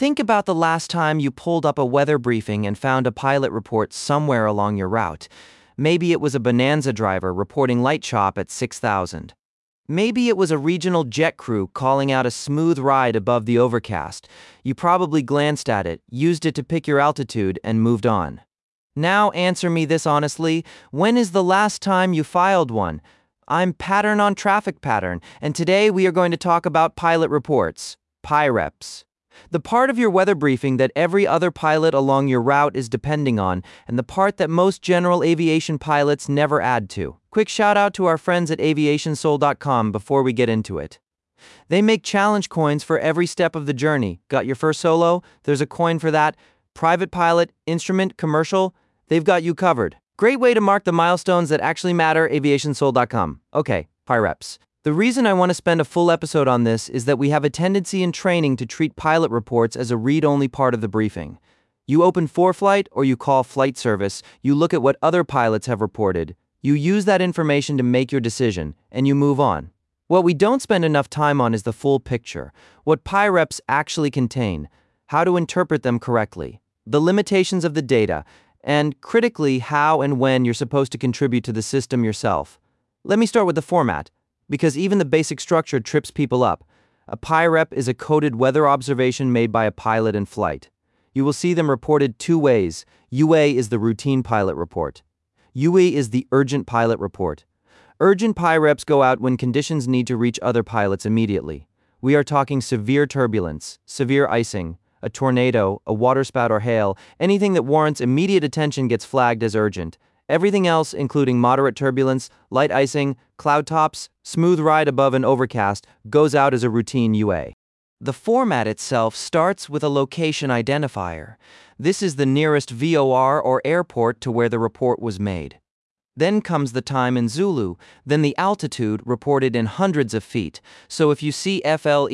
Think about the last time you pulled up a weather briefing and found a pilot report somewhere along your route. Maybe it was a Bonanza driver reporting light chop at 6,000. Maybe it was a regional jet crew calling out a smooth ride above the overcast. You probably glanced at it, used it to pick your altitude, and moved on. Now answer me this honestly, when is the last time you filed one? I'm Pattern on Traffic Pattern, and today we are going to talk about pilot reports, PIREPs. The part of your weather briefing that every other pilot along your route is depending on, and the part that most general aviation pilots never add to. Quick shout out to our friends at aviationsoul.com before we get into it. They make challenge coins for every step of the journey. Got your first solo? There's a coin for that. Private pilot, instrument, commercial, they've got you covered. Great way to mark the milestones that actually matter, aviationsoul.com. Okay, PIREPs. The reason I want to spend a full episode on this is that we have a tendency in training to treat pilot reports as a read-only part of the briefing. You open ForeFlight or you call flight service, you look at what other pilots have reported, you use that information to make your decision, and you move on. What we don't spend enough time on is the full picture, what PIREPs actually contain, how to interpret them correctly, the limitations of the data, and critically how and when you're supposed to contribute to the system yourself. Let me start with the format, because even the basic structure trips people up. A PIREP is a coded weather observation made by a pilot in flight. You will see them reported two ways. UA is the routine pilot report. UE is the urgent pilot report. Urgent PIREPs go out when conditions need to reach other pilots immediately. We are talking severe turbulence, severe icing, a tornado, a waterspout or hail, anything that warrants immediate attention gets flagged as urgent. Everything else, including moderate turbulence, light icing, cloud tops, smooth ride above an overcast, goes out as a routine UA. The format itself starts with a location identifier. This is the nearest VOR or airport to where the report was made. Then comes the time in Zulu, then the altitude reported in hundreds of feet. So if you see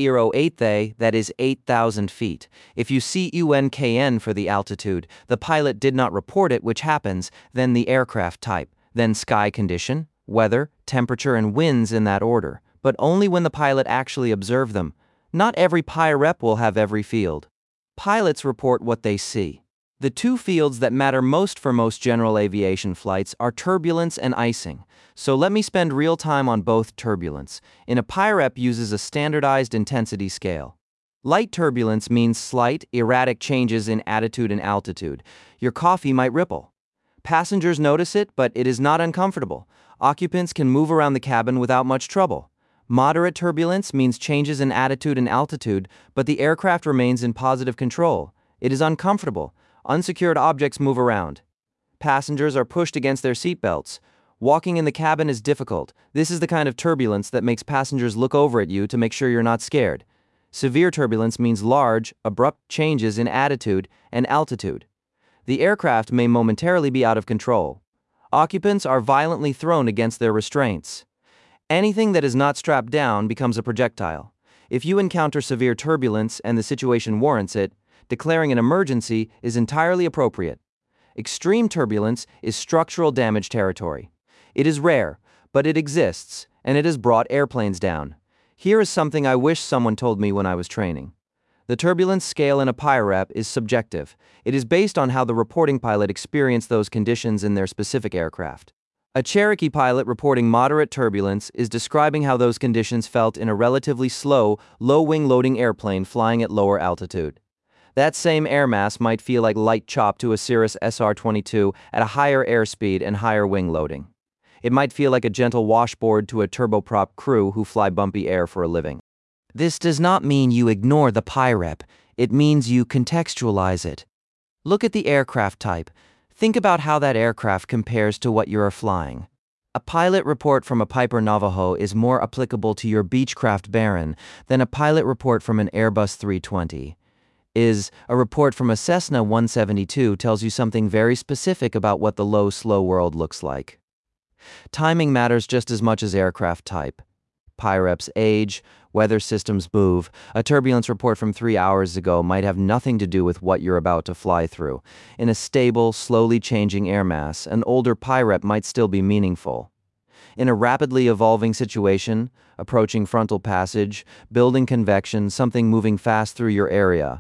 FL08, that is 8,000 feet. If you see UNKN for the altitude, the pilot did not report it, which happens, then the aircraft type, then sky condition, weather, temperature, and winds in that order, but only when the pilot actually observed them. Not every PIREP will have every field. Pilots report what they see. The two fields that matter most for most general aviation flights are turbulence and icing, so let me spend real time on both. Turbulence in a PIREP uses a standardized intensity scale. Light turbulence means slight, erratic changes in attitude and altitude. Your coffee might ripple. Passengers notice it, but it is not uncomfortable. Occupants can move around the cabin without much trouble. Moderate turbulence means changes in attitude and altitude, but the aircraft remains in positive control. It is uncomfortable. Unsecured objects move around. Passengers are pushed against their seatbelts. Walking in the cabin is difficult. This is the kind of turbulence that makes passengers look over at you to make sure you're not scared. Severe turbulence means large, abrupt changes in attitude and altitude. The aircraft may momentarily be out of control. Occupants are violently thrown against their restraints. Anything that is not strapped down becomes a projectile. If you encounter severe turbulence and the situation warrants it, declaring an emergency is entirely appropriate. Extreme turbulence is structural damage territory. It is rare, but it exists, and it has brought airplanes down. Here is something I wish someone told me when I was training. The turbulence scale in a PIREP is subjective. It is based on how the reporting pilot experienced those conditions in their specific aircraft. A Cherokee pilot reporting moderate turbulence is describing how those conditions felt in a relatively slow, low-wing loading airplane flying at lower altitude. That same air mass might feel like light chop to a Cirrus SR-22 at a higher airspeed and higher wing loading. It might feel like a gentle washboard to a turboprop crew who fly bumpy air for a living. This does not mean you ignore the PIREP. It means you contextualize it. Look at the aircraft type. Think about how that aircraft compares to what you are flying. A pilot report from a Piper Navajo is more applicable to your Beechcraft Baron than a pilot report from an Airbus 320. A report from a Cessna 172 tells you something very specific about what the low, slow world looks like. Timing matters just as much as aircraft type. PIREP's age, weather systems move. A turbulence report from 3 hours ago might have nothing to do with what you're about to fly through. In a stable, slowly changing air mass, an older PIREP might still be meaningful. In a rapidly evolving situation, approaching frontal passage, building convection, something moving fast through your area,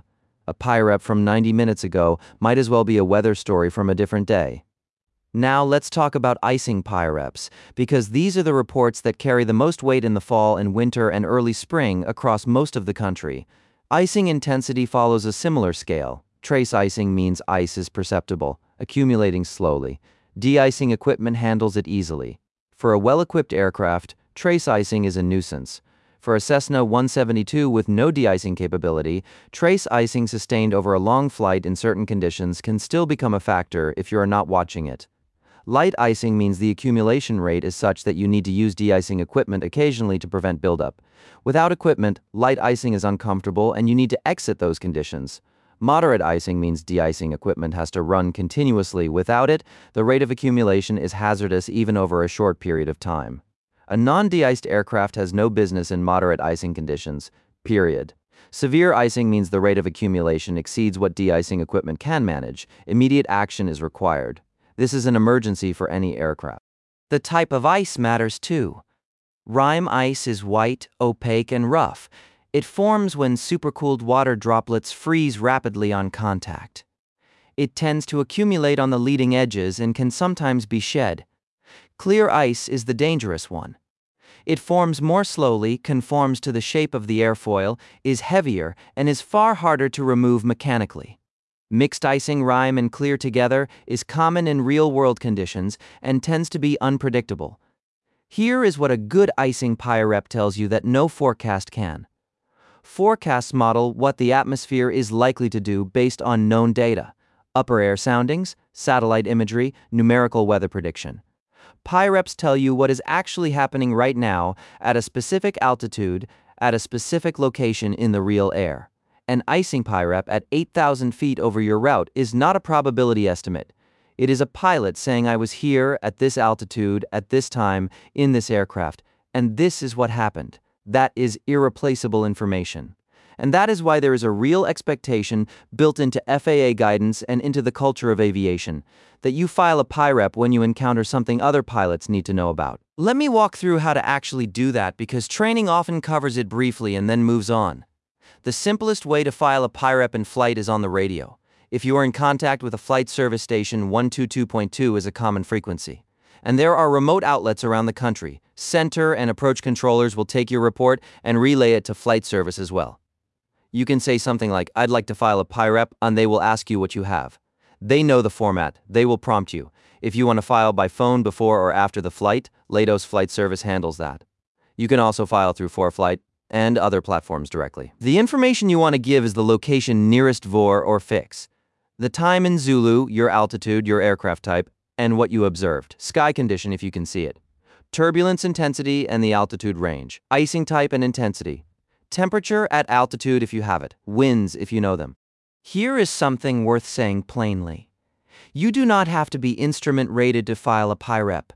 A PIREP from 90 minutes ago might as well be a weather story from a different day. Now let's talk about icing PIREPs, because these are the reports that carry the most weight in the fall and winter and early spring across most of the country. Icing intensity follows a similar scale. Trace icing means ice is perceptible, accumulating slowly. De-icing equipment handles it easily. For a well-equipped aircraft, trace icing is a nuisance. For a Cessna 172 with no de-icing capability, trace icing sustained over a long flight in certain conditions can still become a factor if you are not watching it. Light icing means the accumulation rate is such that you need to use de-icing equipment occasionally to prevent buildup. Without equipment, light icing is uncomfortable and you need to exit those conditions. Moderate icing means de-icing equipment has to run continuously. Without it, the rate of accumulation is hazardous even over a short period of time. A non-de-iced aircraft has no business in moderate icing conditions, period. Severe icing means the rate of accumulation exceeds what de-icing equipment can manage. Immediate action is required. This is an emergency for any aircraft. The type of ice matters too. Rime ice is white, opaque, and rough. It forms when supercooled water droplets freeze rapidly on contact. It tends to accumulate on the leading edges and can sometimes be shed. Clear ice is the dangerous one. It forms more slowly, conforms to the shape of the airfoil, is heavier, and is far harder to remove mechanically. Mixed icing rime and clear together is common in real-world conditions and tends to be unpredictable. Here is what a good icing PIREP tells you that no forecast can. Forecasts model what the atmosphere is likely to do based on known data: upper air soundings, satellite imagery, numerical weather prediction. PIREPs tell you what is actually happening right now at a specific altitude, at a specific location in the real air. An icing PIREP at 8,000 feet over your route is not a probability estimate. It is a pilot saying I was here at this altitude at this time in this aircraft, and this is what happened. That is irreplaceable information. And that is why there is a real expectation built into FAA guidance and into the culture of aviation, that you file a PIREP when you encounter something other pilots need to know about. Let me walk through how to actually do that, because training often covers it briefly and then moves on. The simplest way to file a PIREP in flight is on the radio. If you are in contact with a flight service station, 122.2 is a common frequency. And there are remote outlets around the country. Center and approach controllers will take your report and relay it to flight service as well. You can say something like, "I'd like to file a PIREP," and they will ask you what you have. They know the format. They will prompt you. If you want to file by phone before or after the flight, Leidos Flight Service handles that. You can also file through ForeFlight and other platforms directly. The information you want to give is the location nearest VOR or fix, the time in Zulu, your altitude, your aircraft type, and what you observed, sky condition if you can see it, turbulence intensity and the altitude range, icing type and intensity, temperature at altitude if you have it, winds if you know them. Here is something worth saying plainly. You do not have to be instrument rated to file a PIREP.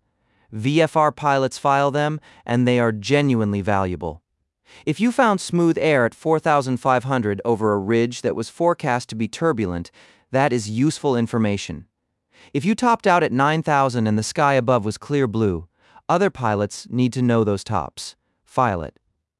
VFR pilots file them, and they are genuinely valuable. If you found smooth air at 4,500 over a ridge that was forecast to be turbulent, that is useful information. If you topped out at 9,000 and the sky above was clear blue, other pilots need to know those tops. File it.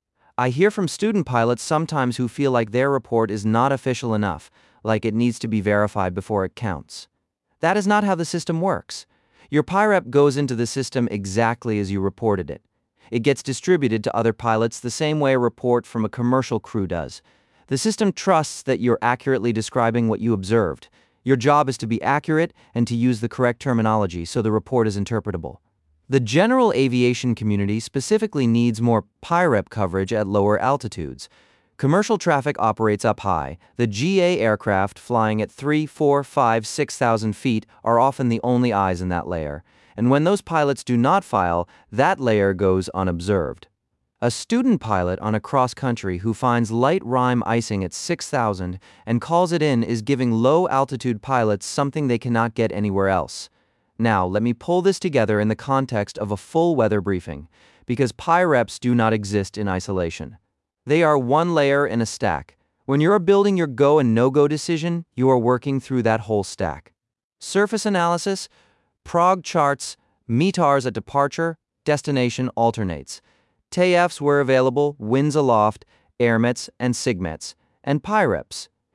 I hear from student pilots sometimes who feel like their report is not official enough, like it needs to be verified before it counts. That is not how the system works. Your PIREP goes into the system exactly as you reported it. It gets distributed to other pilots the same way a report from a commercial crew does. The system trusts that you're accurately describing what you observed. Your job is to be accurate and to use the correct terminology so the report is interpretable. The general aviation community specifically needs more PIREP coverage at lower altitudes. Commercial traffic operates up high. The GA aircraft flying at 3, 4, 5, 6,000 feet are often the only eyes in that layer. And when those pilots do not file, that layer goes unobserved. A student pilot on a cross-country who finds light rime icing at 6,000 and calls it in is giving low-altitude pilots something they cannot get anywhere else. Now, let me pull this together in the context of a full weather briefing, because PIREPs do not exist in isolation. They are one layer in a stack. When you're building your go and no-go decision, you are working through that whole stack. Surface analysis, prog charts, METARs at departure, destination alternates. TAFs where available, winds aloft, airmets and SIGMETs, and PIREPs.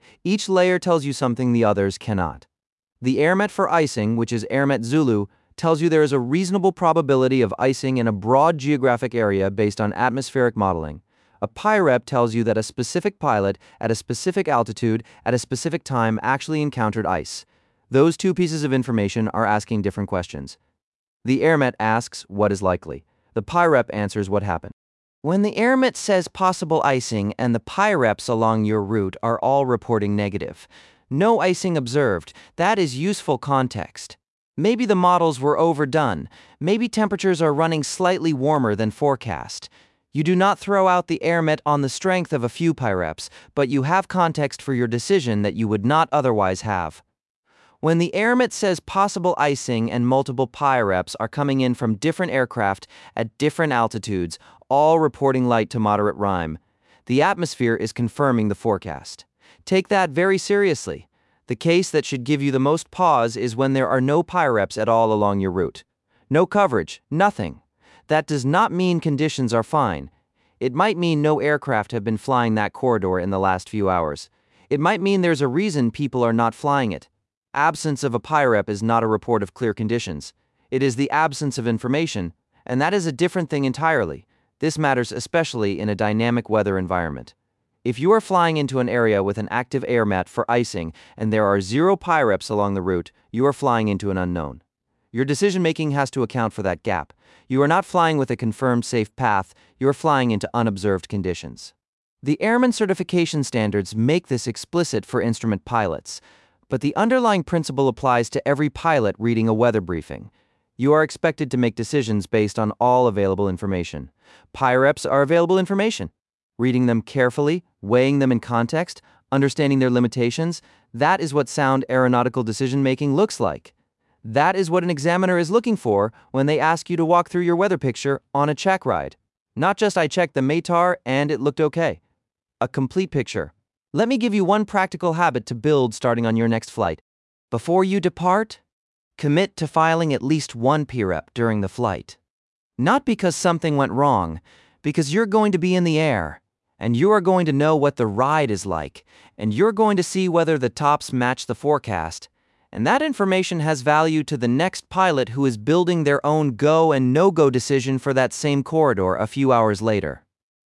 Each layer tells you something the others cannot. The AirMet for icing, which is AirMet Zulu, tells you there is a reasonable probability of icing in a broad geographic area based on atmospheric modeling. A PIREP tells you that a specific pilot at a specific altitude at a specific time actually encountered ice. Those two pieces of information are asking different questions. The AirMet asks what is likely. The PIREP answers what happened. When the AirMet says possible icing and the PIREPs along your route are all reporting negative, no icing observed, that is useful context. Maybe the models were overdone. Maybe temperatures are running slightly warmer than forecast. You do not throw out the AirMet on the strength of a few PIREPs, but you have context for your decision that you would not otherwise have. When the AirMet says possible icing and multiple PIREPs are coming in from different aircraft at different altitudes, all reporting light to moderate rime, the atmosphere is confirming the forecast. Take that very seriously. The case that should give you the most pause is when there are no PIREPs at all along your route. No coverage, nothing. That does not mean conditions are fine. It might mean no aircraft have been flying that corridor in the last few hours. It might mean there's a reason people are not flying it. Absence of a PIREP is not a report of clear conditions. It is the absence of information, and that is a different thing entirely. This matters especially in a dynamic weather environment. If you are flying into an area with an active AirMet for icing and there are 0 PIREPs along the route, you are flying into an unknown. Your decision-making has to account for that gap. You are not flying with a confirmed safe path, you are flying into unobserved conditions. The Airman certification standards make this explicit for instrument pilots, but the underlying principle applies to every pilot reading a weather briefing. You are expected to make decisions based on all available information. PIREPs are available information. Reading them carefully, weighing them in context, understanding their limitations, that is what sound aeronautical decision-making looks like. That is what an examiner is looking for when they ask you to walk through your weather picture on a check ride. Not just I checked the METAR and it looked okay. A complete picture. Let me give you one practical habit to build starting on your next flight. Before you depart, commit to filing at least one PIREP during the flight. Not because something went wrong, because you're going to be in the air, and you are going to know what the ride is like, and you're going to see whether the tops match the forecast, and that information has value to the next pilot who is building their own go and no-go decision for that same corridor a few hours later.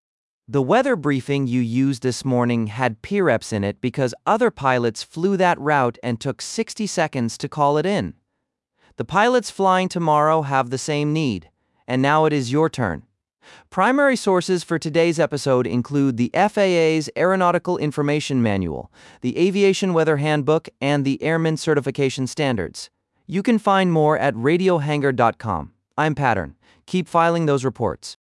The weather briefing you used this morning had PIREPs in it because other pilots flew that route and took 60 seconds to call it in. The pilots flying tomorrow have the same need, and now it is your turn. Primary sources for today's episode include the FAA's Aeronautical Information Manual, the Aviation Weather Handbook, and the Airman Certification Standards. You can find more at radiohangar.com. I'm Pattern. Keep filing those reports.